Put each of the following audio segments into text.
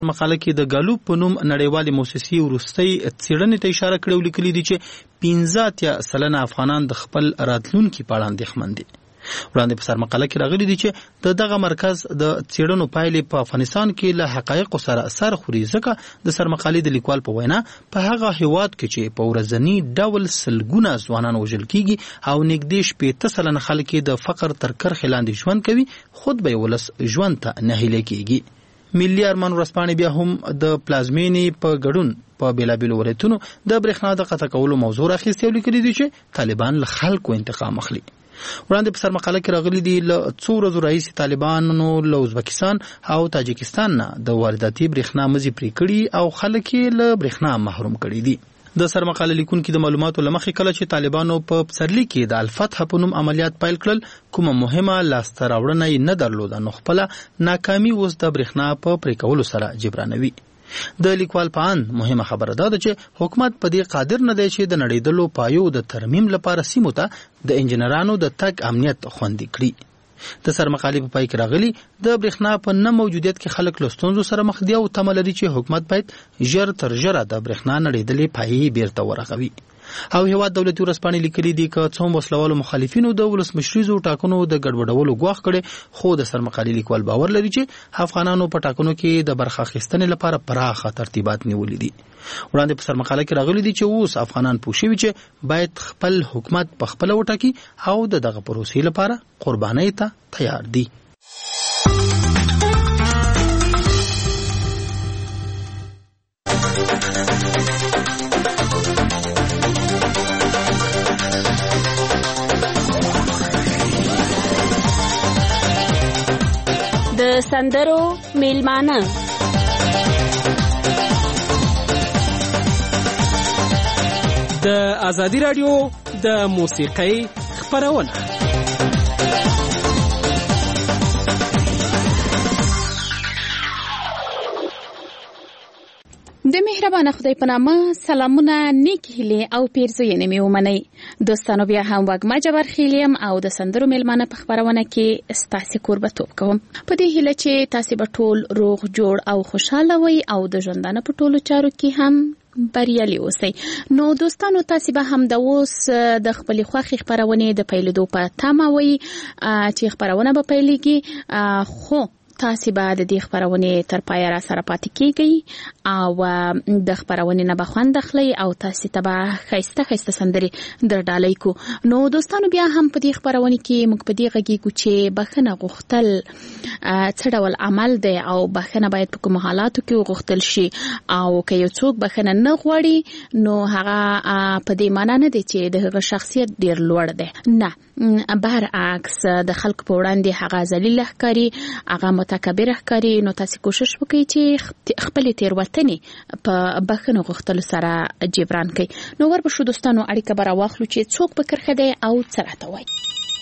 مقاله کې د ګالوپ په نوم نړیوالې موسسې وروستۍ څېړنې ته اشاره کړې او لیکلي دي چې 15% افغانان د خپل راتلونکي په اړه اندېښمن دي. وړاندې په سر مقاله کې راغلي دي چې دغه مرکز د څېړنو پایلې په افغانستان کې له حقایقو سره سر خوري، ځکه د سر مقالې د لیکوال په وینا په هغه هیواد کې چې په ورځني ډول سلګونه ځوانان وژل کیږي او نږدې 60% خلک د فقر تر کرښې لاندې ژوند کوي، خود به ولس ژوند ته نهیلی کیږي. ملي ارمان ورځپاڼې بیا هم د پلازمینې په ګډون په بیلابیلو ولایتونو د برېښنا د قطع کولو موضوع راخیستې او لیکلي دي چې طالبان له خلکو انتقام اخلي. وړاندې په سر مقاله کې راغلي دي له څو ورځو راهیسې طالبانو له ازبکستان او تاجکستان نه د وارداتي برېښنا مزي پرې کړي او خلک یې له برېښنا محروم کړي دي. د سر مقاله لیکونکي د معلوماتو له مخې کله چې طالبانو په پسرلي کې د الفتح په نوم عملیات پیل کړل، کومه مهمه لاسته راوړنه یې نه درلوده، نو خپله ناکامي اوس د برېښنا په پرې کولو سره جبرانوي. د لیکوال په اند مهمه خبره ده چې حکومت په دې قادر نه دی چې د نړیدلو پایو د ترمیم لپاره سیمو ته د انجنیرانو د تګ امنیت خوندي کړي. د سر مقالې په پای کې راغلي د برېښنا په نه موجودیت کې خلک له ستونزو سره مخ دي او تمه لري چې حکومت باید ژر تر ژره د برېښنا نړیدلې پایې بیرته ورغوي. او هیواد دولتي ورځپاڼې لیکلي دي که څوم وسلوالو مخالفینو د ولسمشریزو ټاکنو د ګډوډولو ګواښ کړي، خو د سر مقالې لیکوال باور لري چې افغانانو په ټاکنو کې د برخه اخیستنې لپاره پراخه ترتیبات نیولي دي. وړاندې په سر مقاله کې راغلي دي چې اوس افغانان پوه شوي چې باید خپل حکومت په خپله وټاکي او د دغه پروسې لپاره قربانۍ ته تیار دي. د سندرو میلمانه د ازادي رادیو د موسیقۍ خپرونه. د مهربانه خدای په نامه سلامونه، نیک هیلې او پیرزوینې مې ومنئ. دوستانو بیا هم وږمه جبرخیل یم او د سندرو میلمانه په خپرونه کې ستاسې کوربتوب کوم، په دې هیله چې تاسې به ټول روغ جوړ او خوشحاله وئ او د ژوندانه په ټولو چارو کې هم بریالي اوسئ. نو دوستانو تاسې به هم د اوس د خپلې خوښې خپرونې د پیلېدو په تمه وئ چې خپرونه به پیلېږي، خو تاسې به د دې خپرونې تر پایه را سره پاتې کیږئ او د خپرونې نه به خوند اخلئ او تاسې ته به ښایسته ښایسته سندرې در ډالۍ کو. نو دوستانو بیا هم په دې خپرونې کې موږ په دې غږیږو چې بښنه غوښتل څه ډول عمل دی او بښنه باید په کومو حالاتو کې وغوښتل شي، او که یو څوک بښنه نه غواړي نو هغه په دې معنا نه دی چې د هغه شخصیت ډیر لوړ دی، نه، برعکس د خلکو په وړاندې هغه ذلیل ښکاري، هغه متکبر ښکاري. نو تاسې کوشش وکړئ چې خپلې تېروتنې په بښنه غوښتلو سره جبران کړئ. نو ورپسې دوستانو اړیکه به راواخلو چې څوک په کرښه دی او څه راته وایي.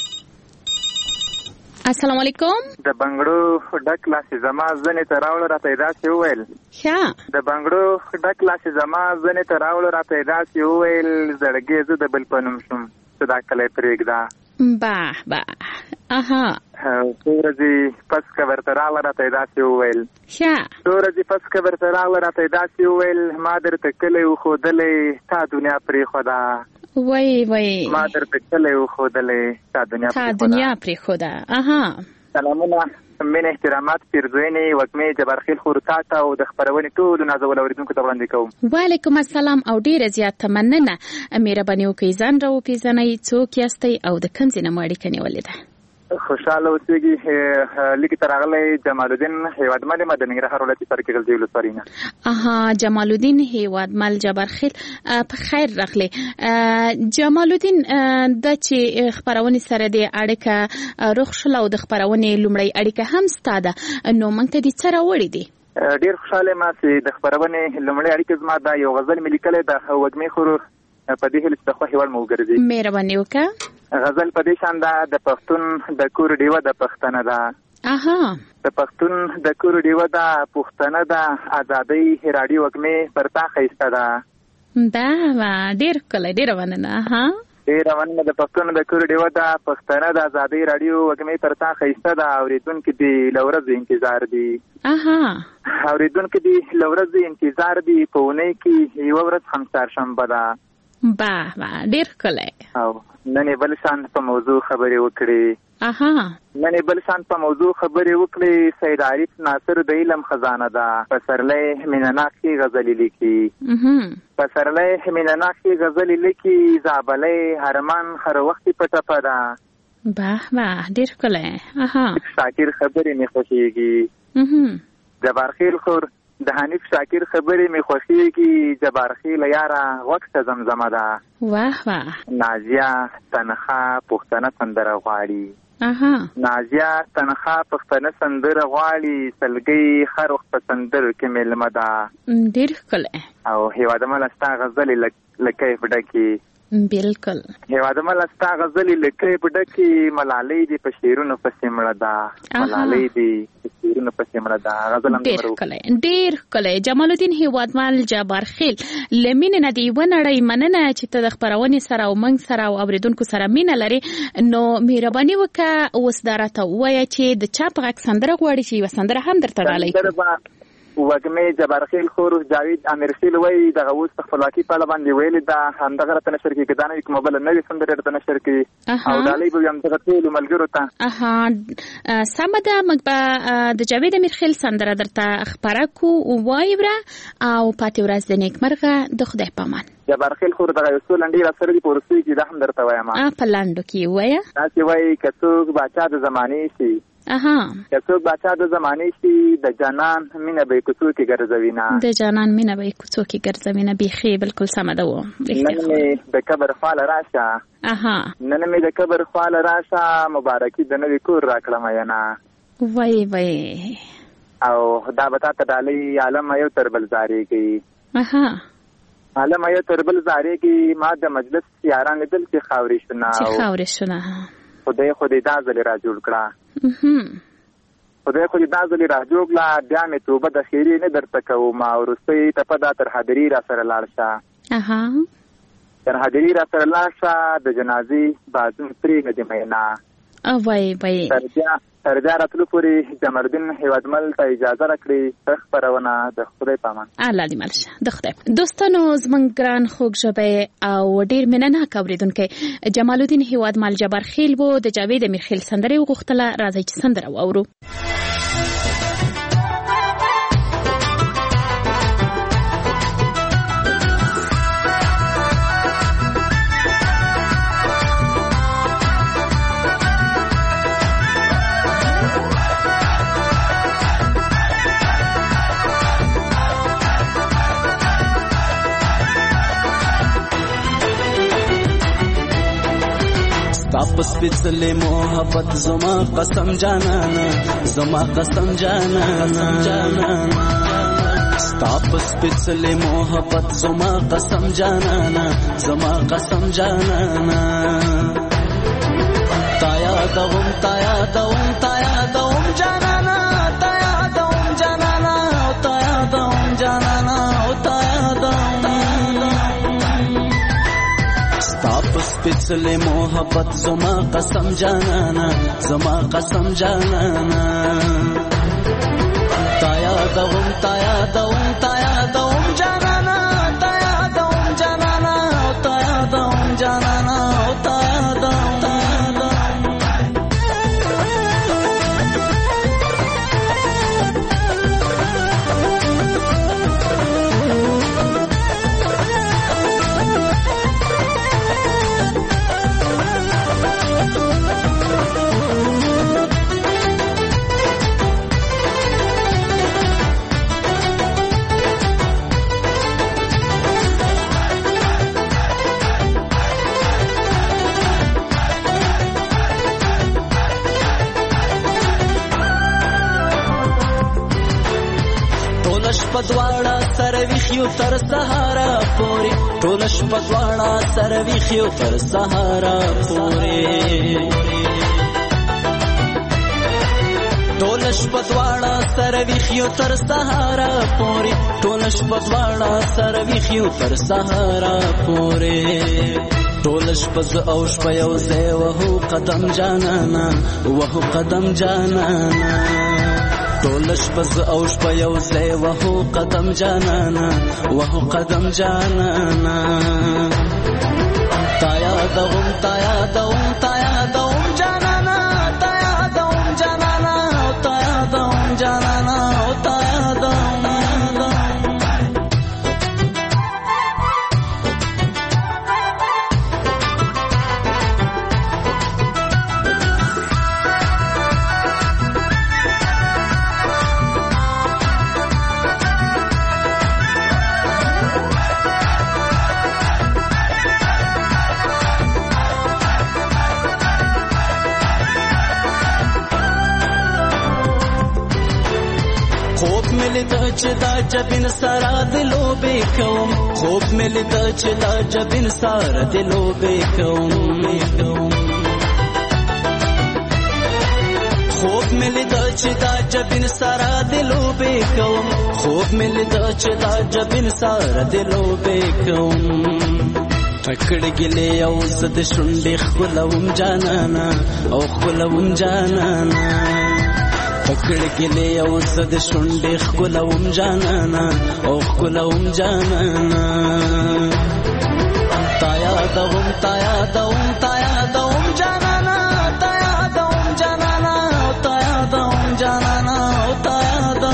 السلام علیکم. د بنګړو ډک لاسې زما زنې ته راوړه راته یې داسې وویل. ښه. د بنګړو ډک لاسې زما زنې ته راوړه راته یې داسې وویل، زړګې زه د بل په نوم شوم څه دا کلی پرېږده. به اها. څو ورځې پس که ورته راغله راته یې داسې وویل. ښه. څو ورځې پس که ورته راغله راته یې داسې وویل، ما درته کلی وښودلی تا دنیا پرېښوده. وای ما درته کلی وښودلی تا دنیا پرېښوده. اها. سلامونه، مینه، احترامات، پیرزوینې وږمې جبرخیل خور تا ته او د خپرونې ټولو نازولو اورېدونکو ته وړاندې کوم. وعلیکم السلام او ډیره زیاته مننه. مهرباني وکړئ ځان راوپېژنئ، څوک یاستئ او د کوم ځای نه مو اړیکه نیولې ده؟ خوشحاله اوسېږي. لیکي ته راغلی جمالالدین هیوادمل یم، د ننګرهار ولایت سرکې غلجۍ ولسوالۍ نه. اها، جمالالدین هیوادمل جبرخیل، په خیر راغلی. جمالالدین، دا چې خپرونې سره د اړیکه روغ شول او د خپرونې لومړی اړیکه هم ستا ده، نو موږ ته دې څه راوړي دي؟ ډېر خوشحاله یم چې د خپرونې لومړی اړیکه زما دا یو غزل مې لیکلی د وږمې خور په دې هیله چې د خوښې وړ مو وګرځي. مهرباني وکړه. غزل په دې شان ده، د پښتون د کور ډیوه د پښتنه ده. اها. د پښتون د کور ډیوه ده پښتنه ده، ازادۍ راډیو وږمې پر تا ښایسته ده. دا ډېر ښکلی، ډېره مننه. اها. ډېره مننه. د پښتون د کور ډیوه ده پښتنه د ازادۍ راډیو وږمې تر تا ښایسته ده. اورېدونکي دي له ورځې انتظار دي. اورېدونکي دي له ورځې انتظار دي. په اونۍ کې یوه ورځ هم چهارشنبه ده. ډېر ښکلی. او نن یې بل شان په موضوع خبرې وکړې. نن یې بل شان په موضوع خبرې وکړې. سید عارف ناصر د علم خزانه ده. پسرلی مینه‌ناک کې غزلې لیکي. پسرلی مینه‌ناک کې غزلې لیکي. زابلی هرمان هر وخت په ټپه ده. ډېر ښکلی. شاکر خبرې مې خوښېږي. جبارخیل خور د حنیف شاکر خبرې مې خوښېږي. جبارخیل یاره وخت زمزمه ده. نازیه تنخوا پښتنه سندره غواړي. نازیه تنخوا پښتنه سندره غواړي. سلګۍ هر وخت په سندرو کې مېلمه ده. ډېر ښکلی. او هېوادمله ستا غزلې له کیف ډکې. بالکل. هېوادمله ستا غزلې له کیف ډکې. ملالۍ دې په شعرونو پسې مړه ده. ملالۍ دې په شعرونو پسې مړه ده. غزل هم ډېر ښکلی. جمال الدین هېوادمل جبارخیل له مینې نه د یوه نړۍ مننه چې ته د خپرونې سره او موږ سره او اورېدونکو سره مینه لرې. نو مهرباني وکړه اوس دا راته ووایه چې د چا په غږ سندره غواړي چې یوه سندره هم درته ډالۍ کړو. وږمې جبارخیل خور جاوید امیرخیل وایي دغه اوس په خپلواکي په اړه باندې ویلې ده. همدغه راته نشر کړي. که دا نه وي کومه بله نوې سندرې راته نشر کړي او ډالۍ به وي همدغه ټولو ملګرو ته. سمه ده. موږ به د جاوید امیرخیل سندره درته خپره کړو وایوره او پاتې ورځ د نیکمرغه. د خدای په امان. جبارخیل خور دغه یو څو لنډې راسره دي په وروستیو کې. دا هم درته وایم. په لنډو کې ووایه. داسې وایي که څوک باچا د زمانې شي. که څوک باچا د زمانې شي د جانان مینه به یې کوڅو کې ګرځوینه. د جانان مینه به یې کوڅو کې ګرځوینه. بیخي بالکل سمه ده. نن مې د قبر خواله راشه. نن مې د قبر خواله راشه. مبارکي د نوي کور راکړه مینه. وای او دا به تا ته ډالۍ. عالم یو تر بل زارېږي. عالم یو تر بل زارېږي. ما د مجلس یاران لیدل چې خاورې شونه. خدای دا ځلې را جوړ کړه. خدای دا ځلې را جوړ کړه. بیا مې توبه د خیرې نه درته کوم. وروستۍ ټپه دا تر حاضري را سره لاړ شه. تر حاضري را سره لاړ شه. د جنازې بازون پرېږده دې مینا. تر بیا راتلو پورې جمال الدین هېوادمل ته اجازه راکړي. خپرونه د خدای په امان. الله دې مل شه. د خدای. دوستانو زموږ ګران خوږ ژبی او ډېر مینهناک اورېدونکی جمال الدین هېوادمل جبارخیل و. د جاوید امیرخیل سندره یې وغوښتله. راځئ چې سندره واورو. واپس پچھلے محبت زما قسم جانانا. زما قسم جانانا. واپس پچھلے محبت زما قسم جانانا. زما قسم جانانا. تایا دوم تایا دوم تایا دوم جانانا. تایا دوم جانانا. تایا دوم جانانا. تایا دوم. واپس پچھلے محبت زما قسم جانانا. زما قسم جانانا. تایا دوم تایا دوم تایا دوم جانانا. تایا دوم جانانا. تایا دوم جانانا. تایا دوم. پدواړه سره ویخیو تر سهارا پورې. ټول شپه دواړه سره ویخیو تر سهارا پورې. ټول شپه دواړه سره ویخیو تر سهارا پورې. ټول شپه دواړه سره ویخیو تر سهارا پورې. ټول شپه ز او شپه یو ځای وهو قدم جانانا وهو قدم جانانا ټول شپه ز او شپه یو ځای وهو قدم جانانا وهو قدم جانانا تا یادوم تا یادوم تا یادوم جانانا تا یادوم جانانا تا یادوم جانانا تا یادوم چې دا جبین سارا دلو بیکوم خوب ملی دا چې دا جبین سارا دلو بیکوم خوب ملی دا چې دا جبین سارا دلو بیکوم خوب ملی دا چې دا جبین سارا دلو بیکوم پکړ ګلې او زد شونډې خلوم جانانا او خلوم جانانا پکړ ګلې او زد شونډې خلوم جانانا او خلوم جانانا تا یادوم تا یادوم تا یادوم جانانا تا یادوم جانانا تا یادوم جانانا تا یادوم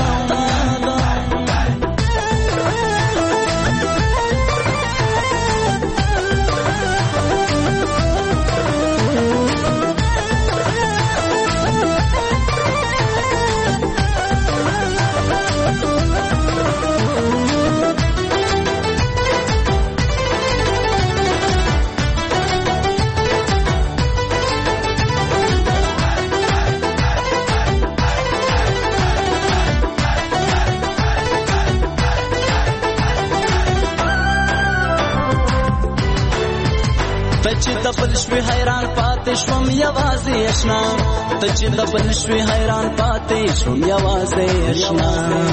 چې د بل شوي حیران پاتې شوم یوازې اشنا ته چې د بل شوي حیران پاتې شوم یوازې اشنا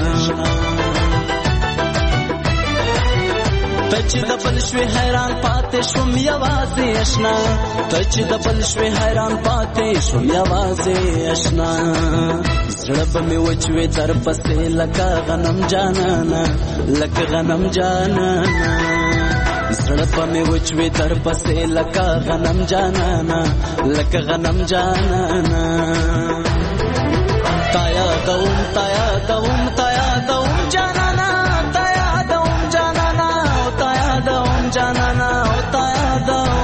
ته چې د بل شوي حیران پاتې شوم یوازې اشنا ته چې د بل شوي حیران پاتې شوم یوازې اشنا زړه به مې وچوي در پسې لکه غنم جانانا لکه غنم جانانا زړه په مې وچوي در پسې لکه غنم جانانا لکه غنم جانانا تا یادوم تا یادوم تا یادوم جانانا تا یادوم جانانا تا یادوم جانانا تا یادوم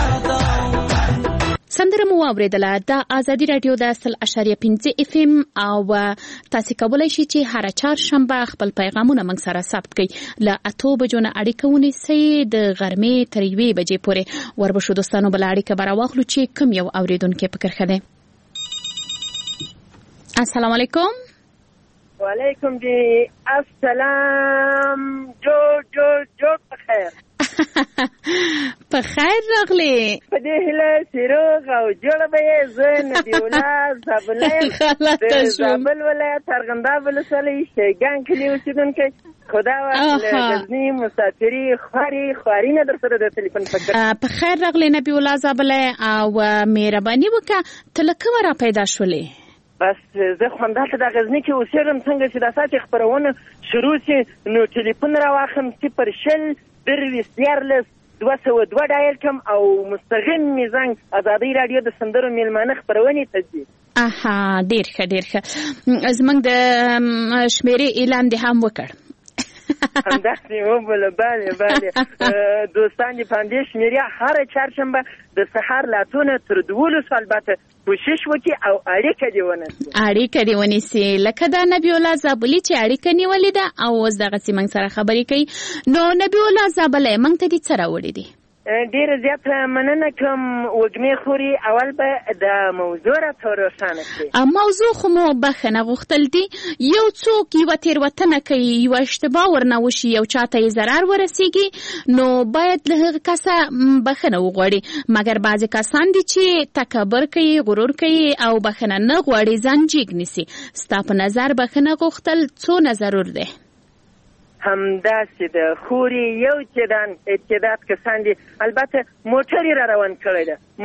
سندره مو اوریدله د ازادي رادیو د 100.5 اف ام او تاسو کولی شئ چې هر چهارشنبه خپل پیغامونه موږ سره ثبت کړئ له 8 بجو نه اړیکه ونیسئ د غرمې تر 1 بجې پورې وربشو دوستانو بل اړیکه به راواخلو چې کوم یو اوریدونکي په کرښه دی. السلام علیکم. وعلیکم جی السلام. جو بخیر. په خیر راغلی. په دې هیله سیروغ او جوړ به یې زه نبی الله زابله د زابل ولایت ارغنداب ولسوالۍ شیګان کلي اوسېدونکی خدا ورکړي غزني مسافري خوارینه در سره د ټلیفون په خیر راغلی نبی الله زابله او مهرباني وکړه ته له کومه را پیدا شولې؟ بس زه خو همدلته د غزني کې اوسېږم. څنګه چې دا ساعت خپرونه شروع شي نو ټلیفون راواخلم 0 202 ډایل کم او مستقیم میزنګ ازادي رادیو د سندرو میلمانه خبرونه تدي. اها ډیر ښه زمنګ د شمیرې اعلان دې هم وکړ. همداسې وبله بله دوستان دې پاندې شمیرې هر چهارشنبه د سحر لا تونه تر 12 البته کوشش وکي او اړیکه دې ونیسي لکه دا نبی الله زابلی چې اړیکه نیولې ده او اوس دغه سیمنګ سره خبرې کوي. نو نبی الله زابلی موږ ته دې څه راوړي دي؟ ډیره زیاته مننه کوم وګمې خوري. اول به د موضوع راته روښانه کړي. موضوع خو مو بخښنه غوښتل دي. یو څوک یوه تېروتنه کوي یوه اشتباه ورنه وشي یو چاته یې ضرر ورسیږي نو باید له هغه کسه بخښنه وغواړي مګر بعضې کسان دي چې تکبر کوي غرور کوي او بخښنه نه غواړي ځان جیګ نیسي. ستا په نظر بخښنه غوښتل څونه ضرور دی؟ همداسې د خوري یو اتحاد کسان دي. البته موټر را روان کړی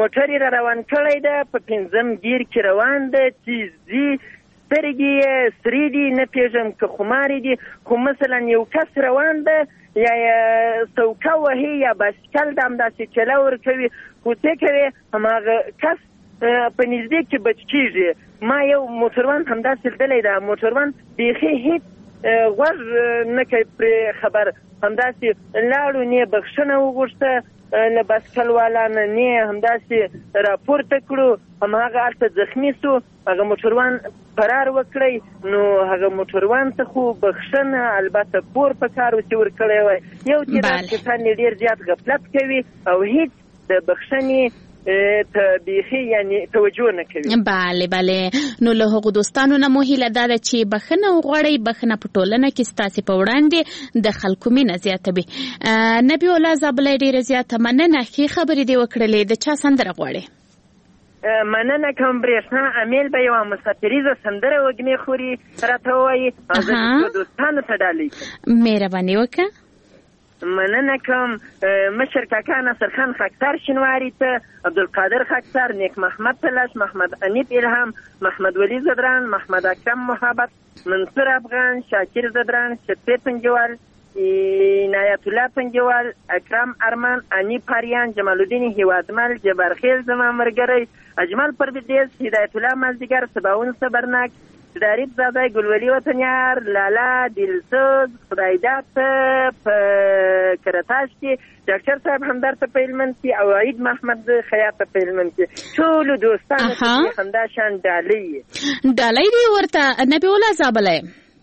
ده په 5م ګیر کې روان ده، تیزي سترګې سرې دي، نه پیژم که خمارې دي، خو مثلا یو کس روان ده یا سوکه وهي یا بایسکل د همداسې چله ورکوي، کوڅې کوي، هماغه کس په نږدې کې بچ کېږي. ما یو موټروان همداسې لیدلی ده، موټروان بیخي هیڅ غوږ نه کوي پرې خبر، همداسې لاړو، نه بخښنه وغوښته له بایسکل والا نه همداسې راپورته کړو، هماغه هلته زخمي سو، هغه موټروان فرار وکړی. نو هغه موټروان ته خو بخښنه البته پور په کار چې ورکړی وای. یو تعداد کسان ډېر زیات غفلت کوي او هیڅ د بخښنې ته بیخي یعنی توجه نه کوي. بله نو له هغو دوستانو نه مو هیله دا ده چې بخښنه وغواړئ. بخښنه په ټولنه کې ستاسې په وړاندې د خلکو مینه زیاتوي. نبی الله زابلی ډېره زیاته مننه، ښې خبرې دې وکړلې. د چا سندره غواړې؟ مننه کوم برېښنا امیل به یوه مسافریزه سندره وږمې خوري راته ووایي او زه د دوستانو ته ډالۍ کوم. مهرباني وکړه. مننه کوم مشر کاکا نصرخان خاکسار شینواري ته، عبدالقادر خاکسار، نیک محمد تلش، محمد انیب الهام، محمد ولی زدران، محمد اکرم محبت، منصور افغان، شاکر زدران، شفیع پنجوال، عنایت الله پنجوال، اکرم ارمان، انی پاریان، جمال الدین هیوادمل، جبارخیل زما مرګری، اجمل پرویز، هدایت الله مازدیگر، سباون صبرناک، داریب زاده، گلولی وطنیار، لالا دلسوز، خدای داد په کرتاش کې، ډاکټر صاحب همدار ته په هلمند کې او عید محمد خیاط ته په هلمند کې، ټولو دوستانو ته همدا شان ډالۍ دی ورته. نبی الله زابلی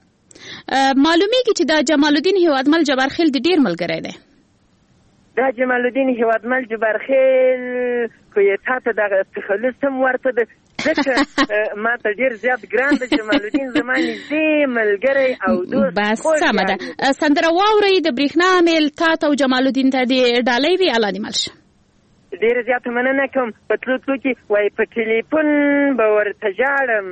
معلومیږي چې دا جمال الدین هیوادمل جبارخیل د ډیر ملګری دی. دا جمال الدین هیوادمل جبارخیل خو یې تا ته دغه تخلص هم ورته ده، ځکه ما ته ډېر زیات ګران ده. جمال الدین زما نږدې ملګری او دوست. بس سمه ده، سندره واورئ. د برېښنا میل تا ته او جمال الدین ته دې ډالۍ وي. الله دې مل شه. ډېره زیاته مننه کوم. په تلو کې وایي په ټلیفون به ورته ژاړم،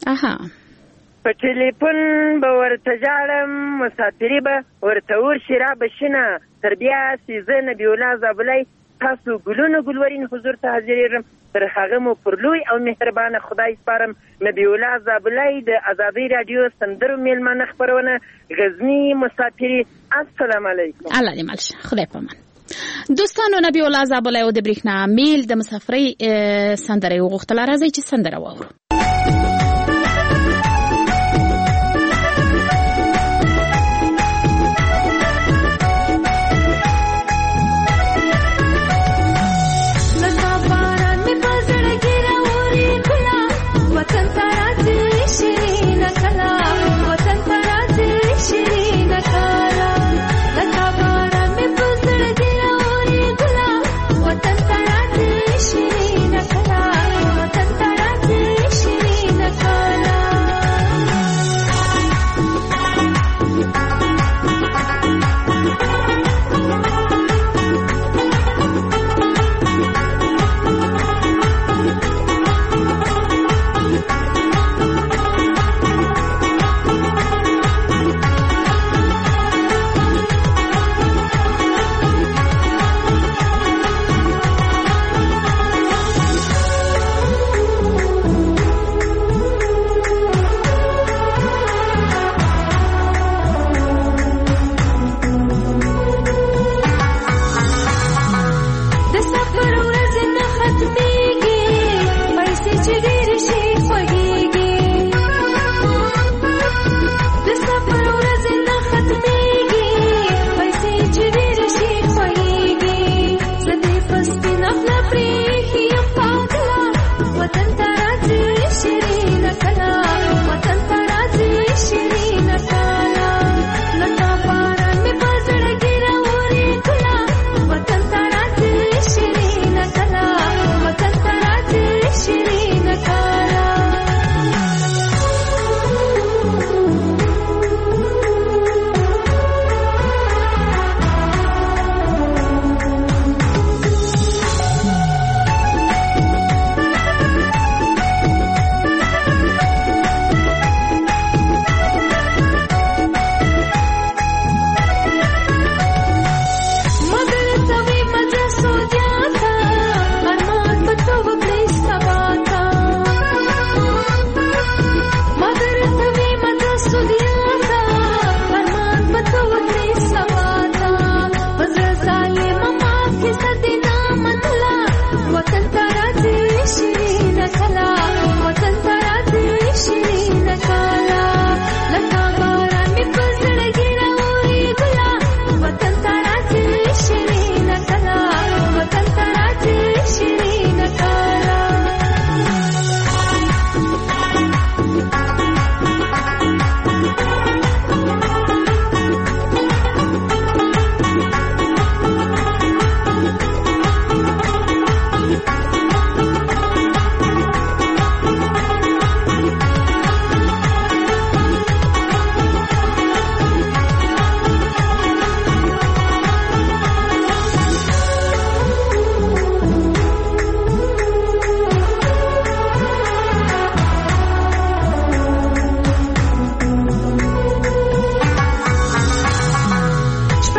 په ټلیفون به ورته ژاړم، مسافري به ورته ورشي را بشینه، تر بیا سي زه نبي الله زابلی تاسو ګلونو ګلورین حضور ته حاضرېږم. تر هغه مو پر لوی او مهربانه خدای سپارم. نبي الله زابلی د ازادۍ راډیو سندرو میلمانه خپرونه غزني مسافري. السلام علیکم. الله دې مل شه. خدای په امان. دوستانو، نبي الله زابلی او د برېښنا میل د مسافرۍ سندره یې وغوښتله. راځئ چې سندره واورو. وطن تراځي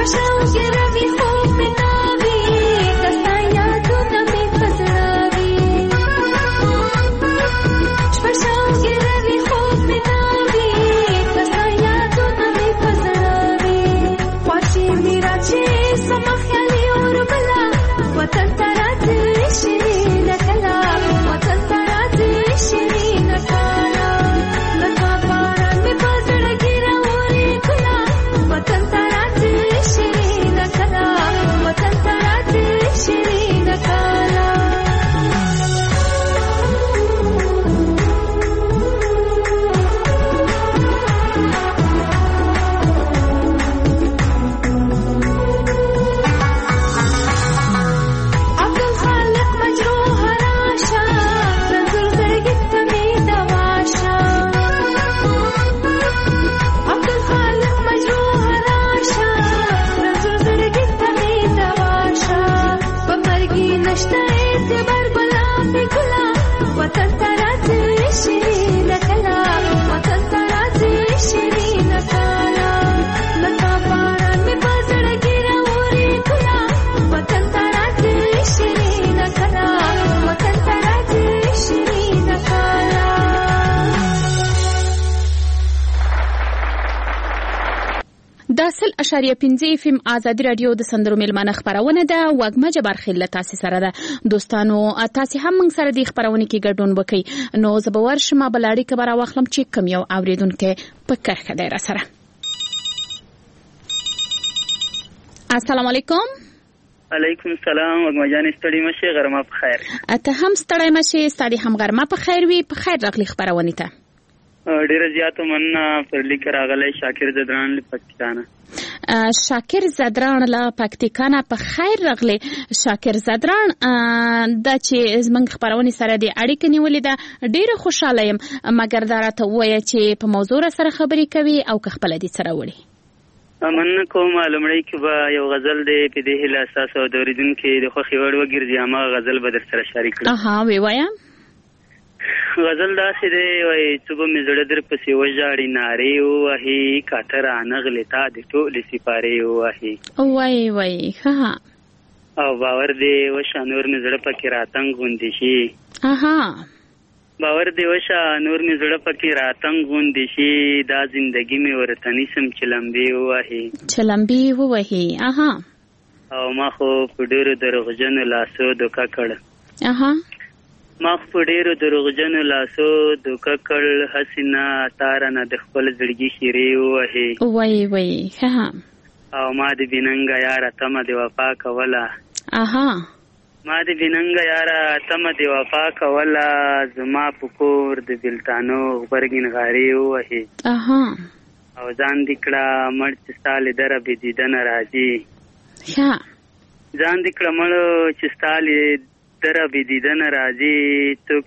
.5 FM آزادي رادیو د سندرو ملمانه خبرونه ده وګما جبر خل تاسو سره ده دوستانو تاسو هم موږ سره د خبرونه کې ګډون وکړئ نو زبور شمه بلاړی کبره واخلم چې کم یو اوریدونکو په کرخه دی را سره. السلام علیکم. علیکم السلام وګما جان ستړي مشه غرمه په خیر. ته هم ستړي مشه ستړي هم غرمه په خیر وي په خیر راغلی خبرونه ته. ډیر زیات مننه پر لیک راغلی شاکر زدران له پاکستان. شاکر زدران له پاکستان په خیر راغلی. شاکر زدران د چې زمنګ خبرونه سره د اړیکې نیولې ده ډیره خوشاله یم مګر دا راته وایي چې په موضوع سره خبرې کوي او که خپل دي سره وړي. مننه کوم لمړی کې به یو غزل دی په دې هله اساس او دوریدونکو د خوخي وړ وګرځي هغه غزل به در سره شریک کړم. اها وی وایم غزل داسې دی وایي چې به مې زړه در پسې وژاړي نارې ووهي کاته رانغلې تا د ټولې سپارې ووهي وایي وایي ښه او باور دی وشه نور مې زړه پکې راتنګ غوندې شي. اها باور دی وشه نور مې زړه پکې راتنګ غوندې شي دا زندګي مې ورته نیسم چې لمبې ووهي چې لمبې ووهي. اها او ما خو په ډېرو دروغجنو لاسو دوکه کړ. اها ما په ډېرو دروغجنو لاسو دوکه کړ حسینه تاره نه د خپل زړګي شیرې ووهي وایي وایي ښه او ما د بیننګه یاره تمه د وفا کوله. اها ما د بیننګه یاره تمه د وفا کوله زما په کور د بلتانو غبرګین غارې ووهي. اها او ځان دې کړه مړ چې ستا لیدره بې دیدنه راځي. ښه ځان دې کړه مړ چې ستا لیدره بې دیدنه راځي څوک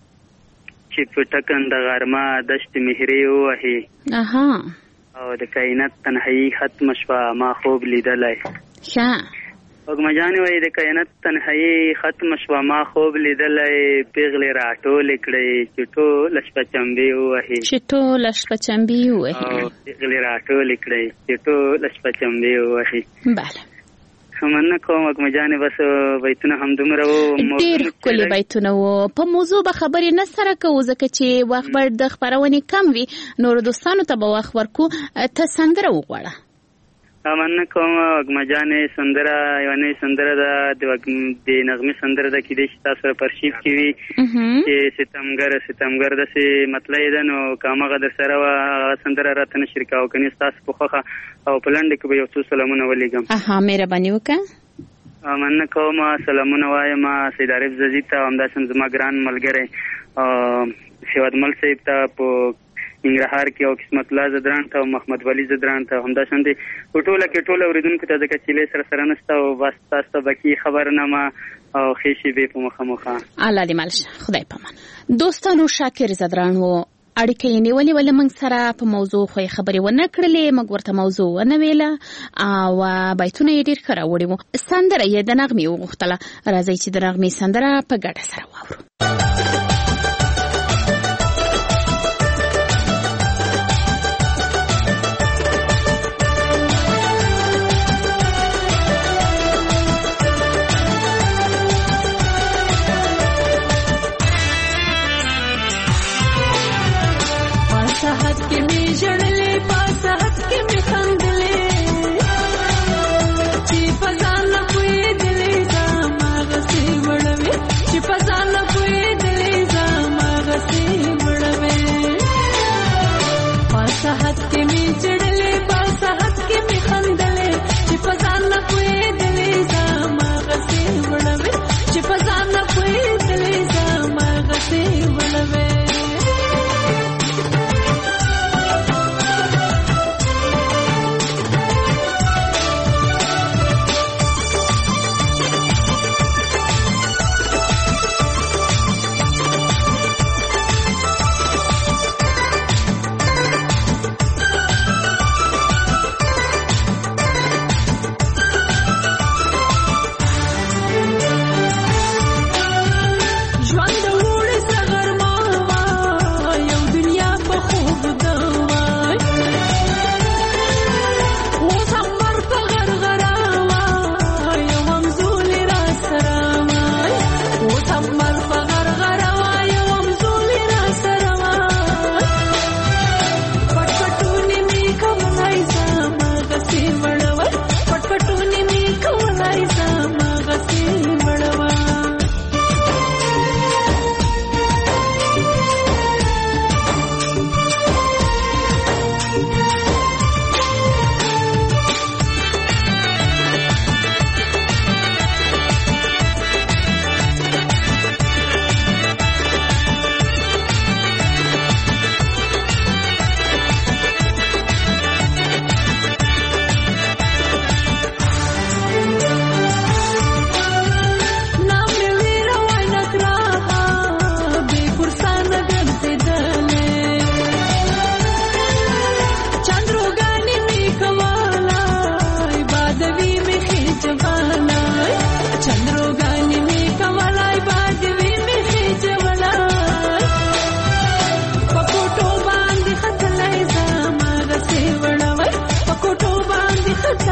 چې په ټکنده غرمه دشت مهرې ووهي. اها او د کائنات تنهایی ختم شوه ما خوب لیدلی. ښه وګما جانې وایي د کائنات تنهایی ختم شوه ما خوب لیدلی پیغلې راټولې کړئ چې ټوله شپه چمبې ووهي. چې ټوله شپه چمبې ووهي. پیغلې راټولې کړئ چې ټوله شپه چمبې ووهي. بله مننه کوم وګما جانې بس بیتونه هم دومره وو ډېر ښکلي بیتونه وو. په موضوع به خبرې نه سره کوو ځکه چې وخت به د خپرونې کم وي نورو دوستانو ته به وخت ورکو. ته سندره وغواړه. مننه کوم وګما جانې سندره یوه نوې سندره ده د نغمې سندره ده کیدای شي تاسو سره پرشیف کې وي چې ستمګر داسې مطلع ده نو که همغه در سره وه هغه سندره راته نه شریکوه که نه ستاسو په خوښه او په لنډه کې به یو څو سلامونه ولیږم. مهرباني وکړه. مننه کوم سلامونه وایم سید عارف ززي ته همداسې زما ګران ملګری هیوادمل صاحب ته په ننګرهار کې او قسمت الله زدران ته او محمد ولی زدران ته همداسې په ټوله کې ټول اوریدونکو ته ځکه چې لی سره نشته او بس تاسو ته بکی خبرنامه او ښې شیبې په مخامخ. الله دې مل شه خدای پامان. دوستانو شاکر زدران وو اړیکه یې نیولې ولې موږ سره په موضوع خو خبرې ونه کړلې موږ ورته موضوع ونه ویله او بیتونه یې ډېر ښه راوړي وو. سندره یې د نغمې وغوښتله. راځئ چې د نغمې سندره په ګډه سره واورو.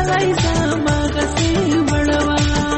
ولای زما غسی وړوا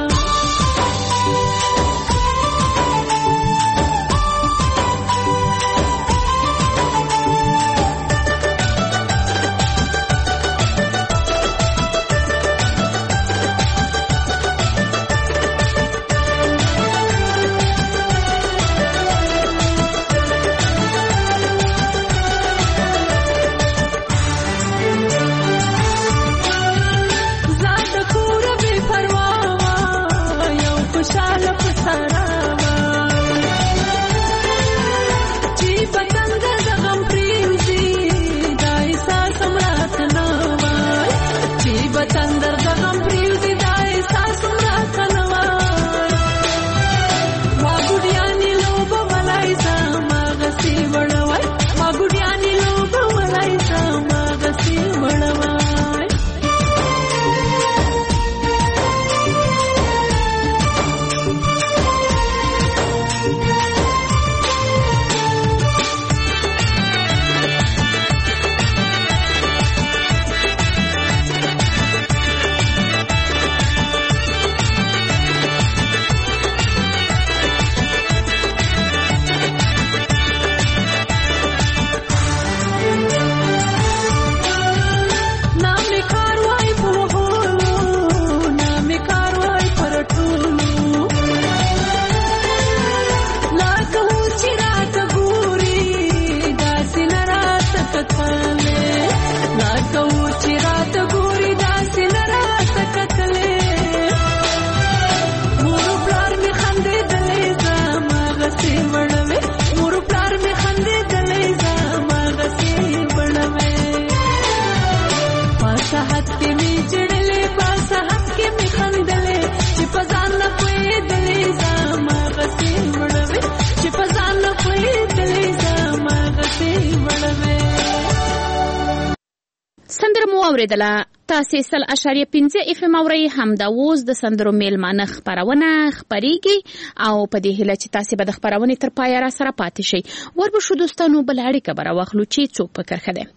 اوریدله تاسې 100.5 اف ام اورئ. همدا اوس د سندرو میلمانه خپرونه خپریږي او په دې هیله چې تاسې به د خپرونې تر پایه را سره پاتې شئ. وربشو دوستانو بل اړیکه به راواخلو چې څوک په کرښه دی.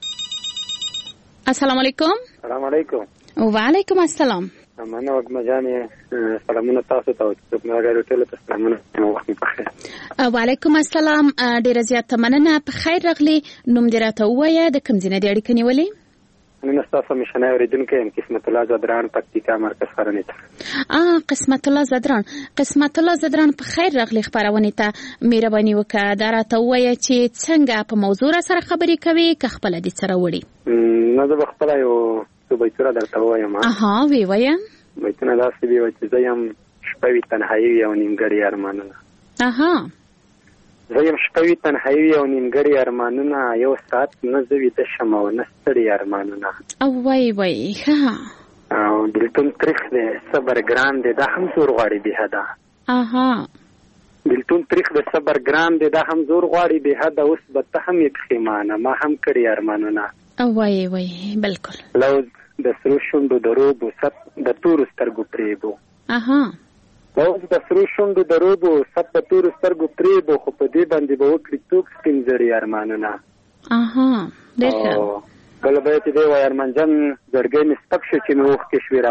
السلام علیکم. السلام علیکم. وعلیکم السلام. مننه وګما جانې سلامونه تاسو ته او څوک نه غواړي ټول ته سلامونه وخت په وعلیکم السلام. ډیره زیاته مننه. په خیر راغلی. نوم دې راته ووایه، د کوم ځای نه دې اړیکه نیولې؟ نن تاسو مشنه اوریدونکو یم قسمت الله زدران پکتیکا مرکز خرنه ته. قسمت الله زدران. قسمت الله زدران په خیر راغلی خبرونه ته. مهرباني وکړه دا راته وایه چې څنګه په موضوع سره خبرې کوي که خپل دې سره وړي؟ نه زه خپل یو بیتونه درته وایم. وی وایه. بیتونه داسې دی چې زه یم شپوي تنهایی او نیمګړي ارمانونه. زه یم شپوي تنهایی او نیمګړي ارمانونه، یو ساعت نه زه ویده شم او نه ستړي ارمانونه. وای او بلتون تریخ دی صبر ګران دی دا هم زور غواړي بې حده. بلتون تریخ دی صبر ګران دی دا هم زور غواړي بې حده. اوس به ته هم یې پښیمانه ما هم کړي ارمانونه. وای بالکل. لو د سرو شونډو د روبو سپ د تورو سترګو پریبو. اوس د سرو شونډو د روبو سپ د تورو سترګو پریبو، خو په دې باندې به وکړي څوک سپین زړي ارمانونه. ډېر ښه. بل بیت دی وای ارمنجان زړګی مې سپک شو چې مې اوښکې شوې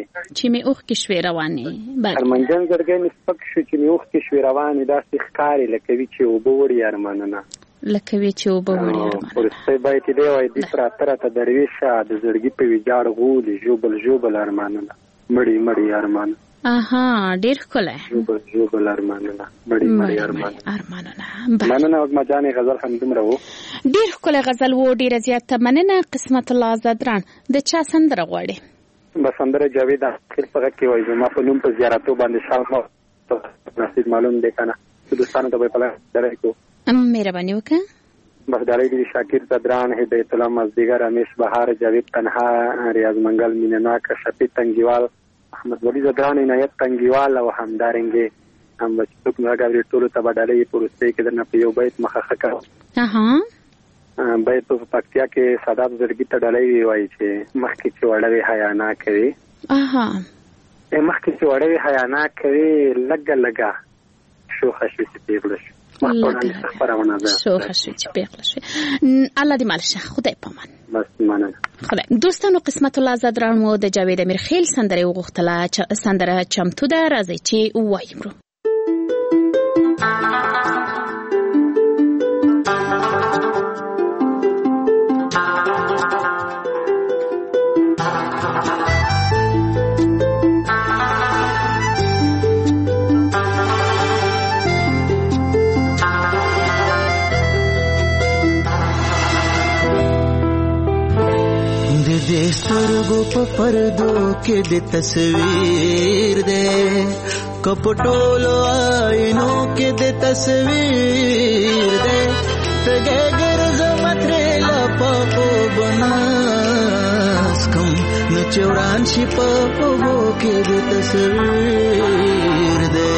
روانې. ارمنجان زړګی مې سپک شو چې مې اوښکې شوې روانې. داسې ښکاري لکه وي چې اوبه وړي ارمانونه. ورسته بیت دی وای دې پراته راته درویشه د زړګي په ویجاړ غولي ژوبل ارمانونه. مړي ارمانونه. ډیر ښکلی. ژوبل ارمانونه مړي ارمانونه. مننه وګما جانې غزل هم دومره و. ډیر ښکلی غزل و. ډیره زیاته مننه. قسمت الله زدران د چا سندره غواړي؟ به سندره جاوید اخر په غږ کې وایي زما په نوم په زیارتو باندې شال نصیب معلوم دی که نه. دوستانو ته به په لاره کو مهرباني وکړه. بخداری دی شاکر زدران، هدایت الله مزدیگر، رمیش بهار، جاوید تنها، ریاض منگل مینناک، شفیع تنگیوال، احمد ولی زدران، عنایت تنگیوال او همدارنګه هم بچو په غاوري ټولو ته بدلې پروسته کې درنه په یو بیت مخه کړ. بیت په پکتیا کې سادات زړګي ته ډلې وایي چې مخکې چې وړوي حیا نه کوي. مخکې چې وړوي حیا نه کوي لګه شوخه شي چې پیغله شي. شوخه شي چې پیغله شي. الله دې مال شه. خدای پامان. بس مننه. خدای دوستانو، قسمت الله زدران مو د جاوید امیرخیل سندره وغوښتله، سندره چمتو ده، راځي چې ووایم رو. د سترګو په پردو کې د تصویر دی، کپټولو آینو کې د تصویر دی، تګې ګرځم ترې لپه بناس کم نو چوران شي په اوبو کې د تصویر دی.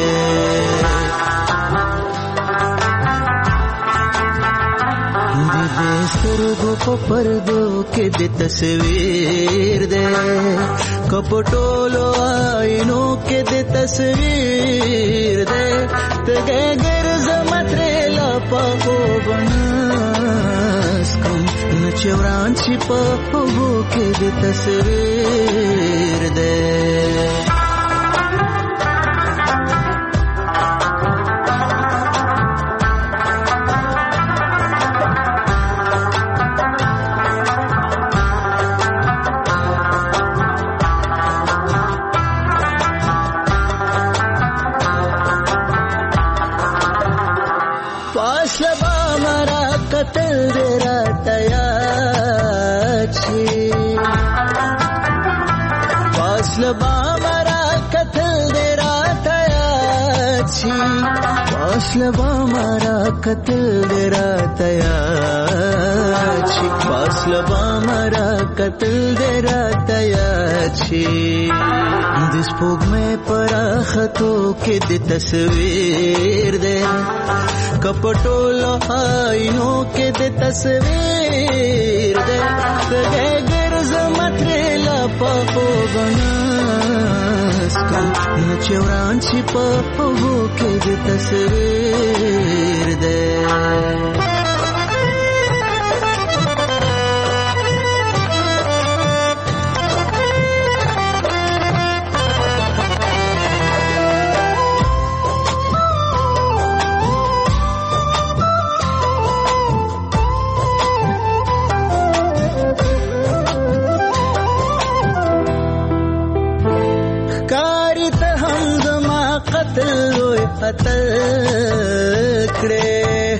سترګو په پردو کې د تصویر دی، کپټولو آینو کې د تصویر دی، تګې ګرځم ترې لپه بناس کم نو چوران شي په اوبو کې د تصویر دی. فاصله مارا قتل دے رات یاد شي، فاصله مارا قتل دے رات یاد شي، د سپوږمۍ پر خطو کې د تصویر دی، کپټولو آینو کې د تصویر دی، تګې ګرځم ترې لپه بناس کم نو چوران شي په اوبو کې د تصویر دی. قتل کړه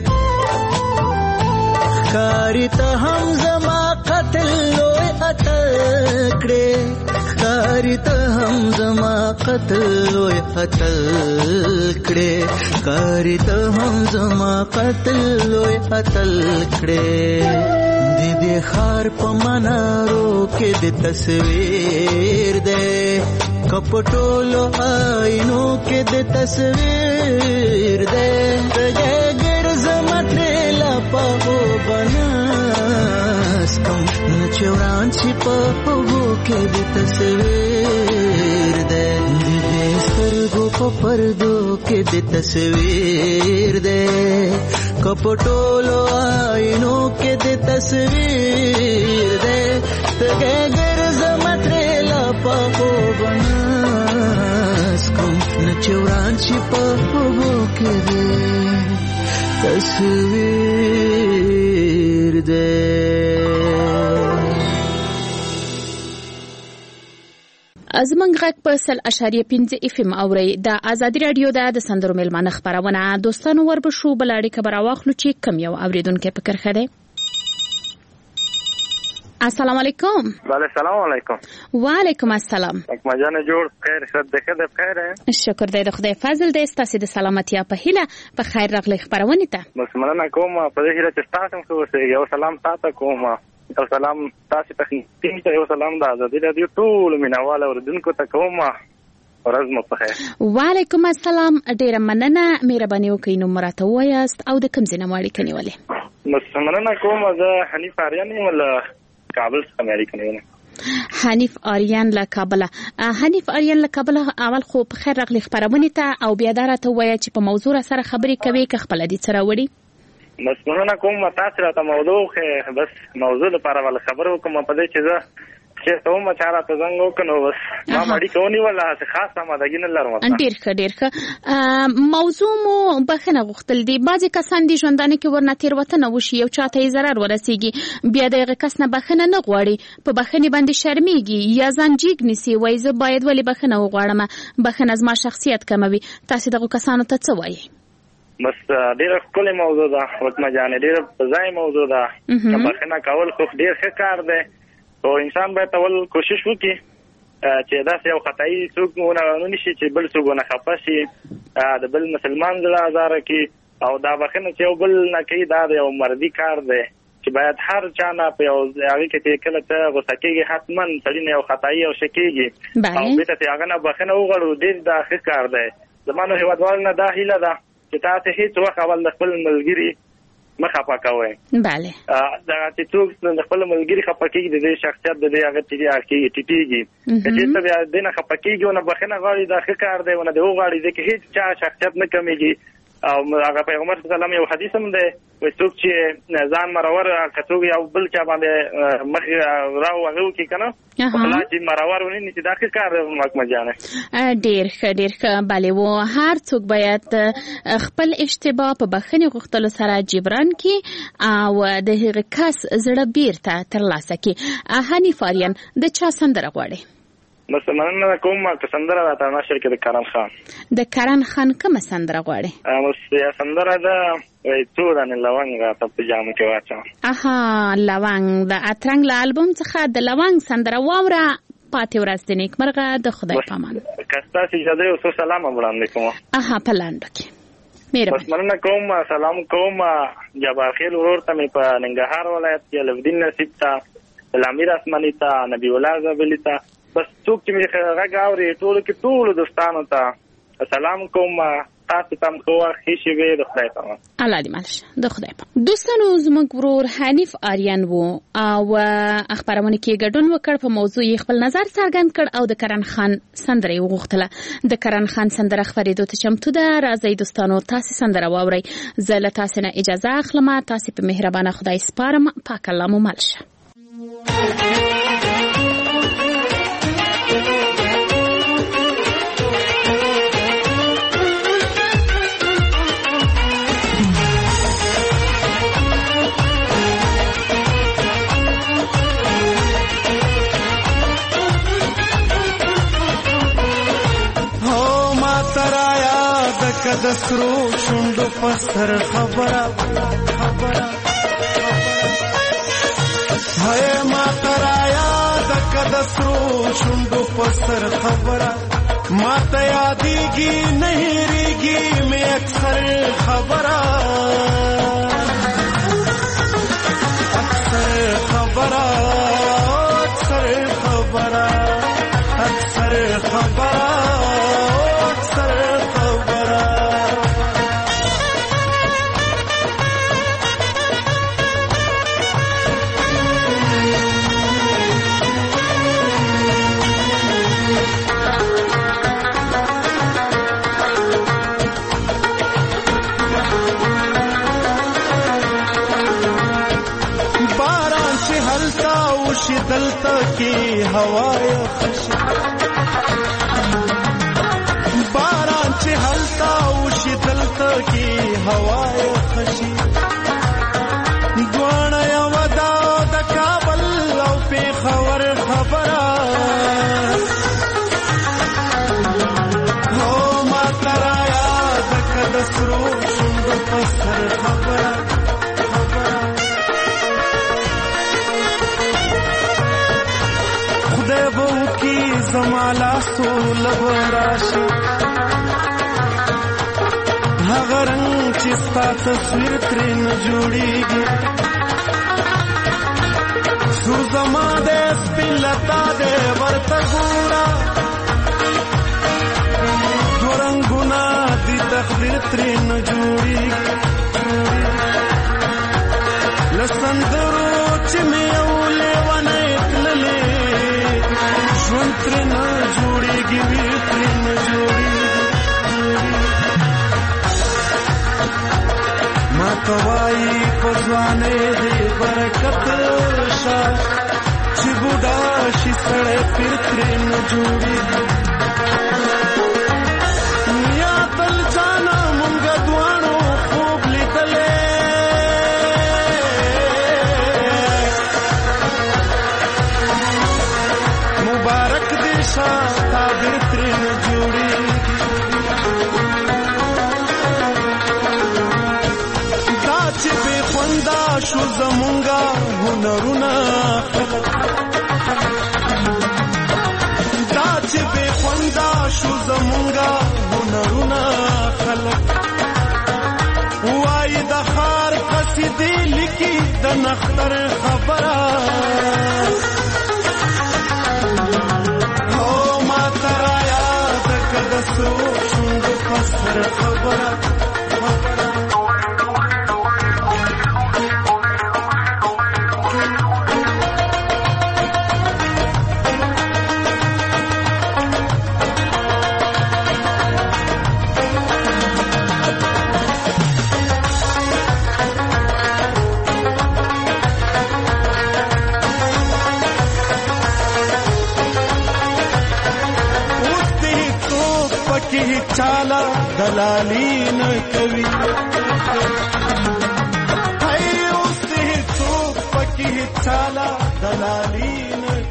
کاری ته هم زما قتل لوی قتل کړه، کاری ته هم زما قتل لوی قتل کړه، کاری ته هم زما قتل لوی قتل کړه، دې خار په منارو کې د تصویر دی، کپټولو آینو کې د تصویر دی، تګې ګرځم ترې لپه بناس کم نو چوران شي په اوبو کې د تصویر دی، د سترګو په پردو کې د تصویر دی، کپټولو آینو کې د تصویر دی، تګې ګرځم ترې لپه بناس کم نو چوران شي په اوبو کې د تصویر دی. زمونږ غږ په 100.5 FM اورئ. د ازادي رادیو د سندرو میلمانه خبرونه. دوستانو وربشو بل اړیکه براواخلو چې کم یو اوریدونکو فکر خده. السلام علیکم. بله سلام علیکم. وعلیکم السلام. اکمه جان جوړ خیر ست دغه د خیر. شکر دې د خدای فضل دې ستاسو د سلامتیا په هیله په خیر راغلی خبرونه ته. مسمنه کوم په دې هیله چې تاسو هم خو یو سلام تاسو کوم. او سلام تاسو ته یو سلام د ازادي رادیو ټول مینواله اوردونکو ته کوم. ورځ مو په خیر. وعلیکم السلام. ډیره مننه مهرباني وکړئ نو مراته وایاست او د کوم ځای نه واړی کنيولې. مسمنه کوم زه حنیف آریان ول کابل څخه امریکا نه. حنیف آریان له کابل. حنیف آریان له کابل اول خو په خیر راغلی خبرونه ته او بیا درته وایي چې په موضوع سره خبرې کوي که خپل دي سره وړي. بس مننه کوم تاسو راته موضوع خو بس موضوع لپاره ول خبرو کوم په دې چې زه چې ته ما چاره ته زنګ وکنو بس ما مړی کوونی ولا خاصه مدګین لرم ډیر ښه موضوع مو بخنه غوښتل دي بعضی کسان دي ژوندانه کې ورنه تیر وطن وشي یو چاته ضرر ورسیږي بیا دغه کس نه بخنه نه غواړي په بخنه باندې شرمېږي یا ځنجیګ نسی وای زه باید ولی بخنه وغواړم بخنه زما شخصیت کموي تاسو دغه کسانو ته څه وایي بس ډیره ښکلې موضوع ده وکما جان ډیره ځای موضوع ده بخنه کول خو ډیر ښه کار دی او انسان باید اول کوشش وکړي چې دا یو خدای څوک نه نشي چې بل څوک نه خپه شي د بل مسلمان زړه آزار کی او دا بخنه چې بل نه کوي دا یو مردي کار دی چې باید هر چا نه په یو هغه کې کله ته غوسه کېږي حتما سړی نه یو خدای او شکیږي او به ته هغه نه بخنه وغواړو ډیر دا ښه کار دی زمونږ هیوادوال نه دا هیله ده چې تاسو هیڅ وخت اول د خپل ملګری مخه پاکوي bale دا چې څوک د خپل ملګری خپکیږي د دې شخصیت د دې هغه چې ټیټیږي چې ته بیا د نه خپکیږي او نه بخنه غواړي دا ښه کار دی ونه دی غواړي چې هیڅ چا شخصیت نه کمیږي او هغه پیغمبر صلی الله علیه وسلم یو حدیث هم دی وایي څوک چې ځان مرور کڅوږي او بل چا باندې مخ راو هغه کی کنه الله چې مرور ونی چې دا ښه کار مکمل جانه ډیر ښه bale و هر څوک باید خپل اشتباه په بخنه غوښتلو سره جبران کی او د هغه کس زړه بیرته ترلاسه کی حنیف آریان د چا سندره غواړي بس مننه کوم که سندره راته نشر کې د کرن خان د کرن خان کوم سندره غواړي بس یا سندره ده څو دانه لونګ راته په جامو کې واچم لونګ د اترنګ له البوم څخه د لونګ سندره واوره پاتې ورځ د نیکمرغه د خدای پامان کستا چې جده او سلام وړاندې کوم په لاندو کې بس مننه کوم سلام کوم جبار خیل ورور ته په ننګرهار ولایت کې لودین نصیب ته الامیر اسماني ته نبی الله زبلی ته بس څوک چې مې غږ اوري ټول دوستانو ته سلام کوم تاسو ته خو خېشي وي د خدای په الله دې مالشه د خدای په دوستانو زموږ ورور حنیف آریان وو او خبرونه کې ګډون وکړ په موضوع خپل نظر څرګند کړ او د کرن خان سندره وغوښتله د کرن خان سندره خبرېدو ته چمتو ده راځي دوستانو تاسو سندره واورئ زه له تاسو نه اجازه اخلم تاسو په مهربانه خدای سپارم پاک الله مو مالشه د سرو شوندو پستر خبره هي ما ترایا د کد سرو شوندو پستر خبره ما ته یادېږي نه هېرېږي مې اکثر خبره دلتا کی هوای خشی باران چې هلتا وشي دلتا کی هوای خشی دوانه یو دا د کابل او پیښور خبره هو ما ترایا د کد سرو شوندو پسر خبره زمالا سول براشي هغه رنگ چې ستا تصویر ترې نه جوړیږي سور زما د سپین لتا د ورته ګوره دوه رنګونه دي تقدیر ترې نه جوړیږي له سندرو چې مې یو لیونی تللی ژوند ترې نه جوړېږي وي ترې نه جوړېږي ما کوائی پزوانے دے برکت شا چې بوډا شي سړی پیر ترې نه جوړي نیا تل جانا مونږ دواړو خوب لیدلې مبارک دې شا تا پیر ترې نه جوړي خوندا شو زمونگا هنرونا خلق دا چې بے خوندا شو زمونگا هنرونا خلق وای د خار قصیدې لیکي د نختر خبره او ما ترا یاد کده سو شوند پسر خبره چالا دلالی نه کوي هاي اوس ته څوک پکې چالا دلالی نه